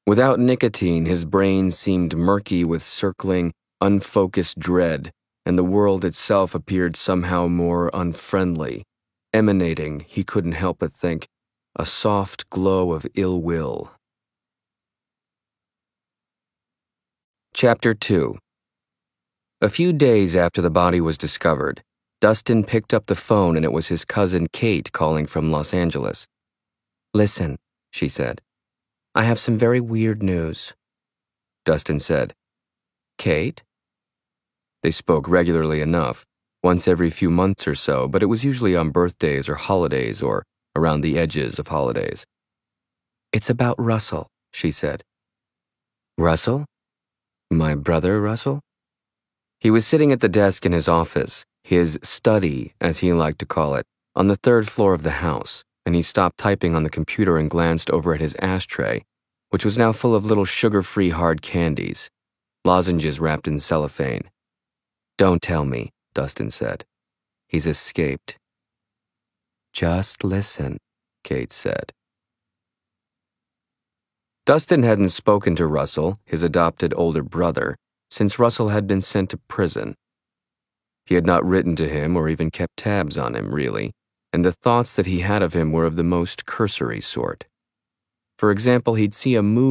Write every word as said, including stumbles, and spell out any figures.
Without nicotine, his brain seemed murky with circling, unfocused dread, and the world itself appeared somehow more unfriendly, emanating, he couldn't help but think, a soft glow of ill will. Chapter two. A few days after the body was discovered, Dustin picked up the phone and it was his cousin Kate calling from Los Angeles. "Listen," she said. "I have some very weird news." Dustin said, "Kate?" They spoke regularly enough, once every few months or so, but it was usually on birthdays or holidays or around the edges of holidays. "It's about Russell," she said. "Russell? My brother Russell?" He was sitting at the desk in his office, his study, as he liked to call it, on the third floor of the house, and he stopped typing on the computer and glanced over at his ashtray, which was now full of little sugar-free hard candies, lozenges wrapped in cellophane. "Don't tell me," Dustin said. "He's escaped." "Just listen," Kate said. Dustin hadn't spoken to Russell, his adopted older brother, since Russell had been sent to prison. He had not written to him or even kept tabs on him, really, and the thoughts that he had of him were of the most cursory sort. For example, he'd see a movie